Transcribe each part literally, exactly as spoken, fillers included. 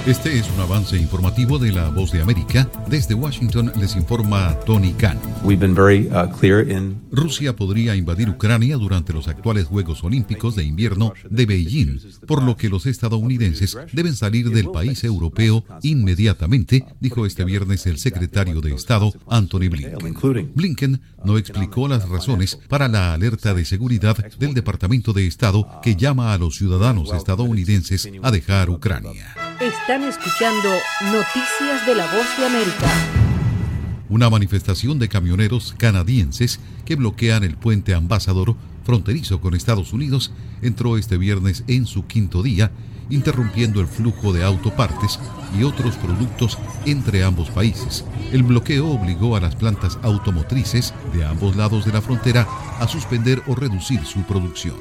Este es un avance informativo de La Voz de América. Desde Washington les informa Tony Khan. We've been very, uh, clear in... Rusia podría invadir Ucrania durante los actuales Juegos Olímpicos de Invierno de Beijing, por lo que los estadounidenses deben salir del país europeo inmediatamente, dijo este viernes el secretario de Estado, Antony Blinken. Blinken no explicó las razones para la alerta de seguridad del Departamento de Estado que llama a los ciudadanos estadounidenses a dejar Ucrania. Están escuchando Noticias de La Voz de América. Una manifestación de camioneros canadienses que bloquean el puente Ambassador fronterizo con Estados Unidos entró este viernes en su quinto día, interrumpiendo el flujo de autopartes y otros productos entre ambos países. El bloqueo obligó a las plantas automotrices de ambos lados de la frontera a suspender o reducir su producción.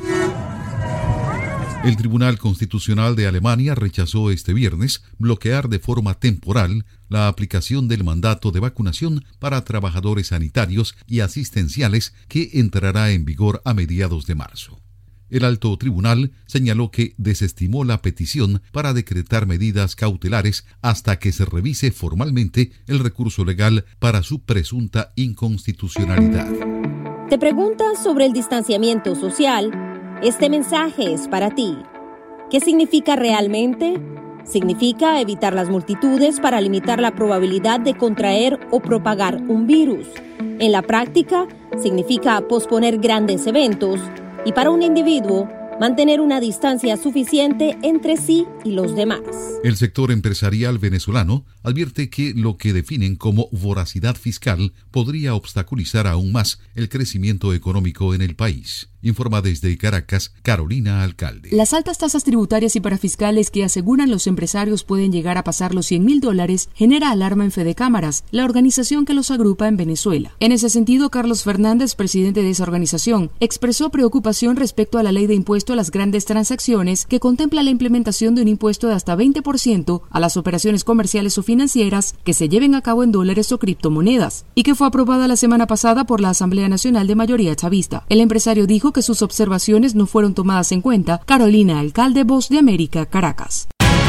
El Tribunal Constitucional de Alemania rechazó este viernes bloquear de forma temporal la aplicación del mandato de vacunación para trabajadores sanitarios y asistenciales que entrará en vigor a mediados de marzo. El alto tribunal señaló que desestimó la petición para decretar medidas cautelares hasta que se revise formalmente el recurso legal para su presunta inconstitucionalidad. ¿Te preguntas sobre el distanciamiento social? Este mensaje es para ti. ¿Qué significa realmente? Significa evitar las multitudes para limitar la probabilidad de contraer o propagar un virus. En la práctica, significa posponer grandes eventos y para un individuo, mantener una distancia suficiente entre sí y los demás. El sector empresarial venezolano advierte que lo que definen como voracidad fiscal podría obstaculizar aún más el crecimiento económico en el país. Informa desde Caracas, Carolina Alcalde. Las altas tasas tributarias y parafiscales que aseguran los empresarios pueden llegar a pasar los cien mil dólares genera alarma en Fede Cámaras, la organización que los agrupa en Venezuela. En ese sentido, Carlos Fernández, presidente de esa organización, expresó preocupación respecto a la ley de impuesto a las grandes transacciones que contempla la implementación de un impuesto de hasta veinte por ciento a las operaciones comerciales o financieras que se lleven a cabo en dólares o criptomonedas, y que fue aprobada la semana pasada por la Asamblea Nacional de mayoría chavista. El empresario dijo que sus observaciones no fueron tomadas en cuenta. Carolina Alcalde, Voz de América, Caracas.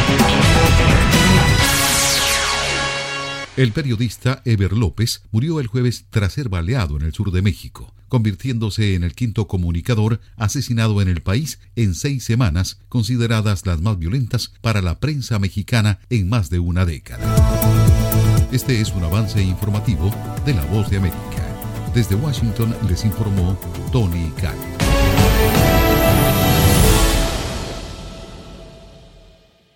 El periodista Eber López murió el jueves tras ser baleado en el sur de México, convirtiéndose en el quinto comunicador asesinado en el país en seis semanas, consideradas las más violentas para la prensa mexicana en más de una década. Este es un avance informativo de La Voz de América. Desde Washington les informó Tony Khan.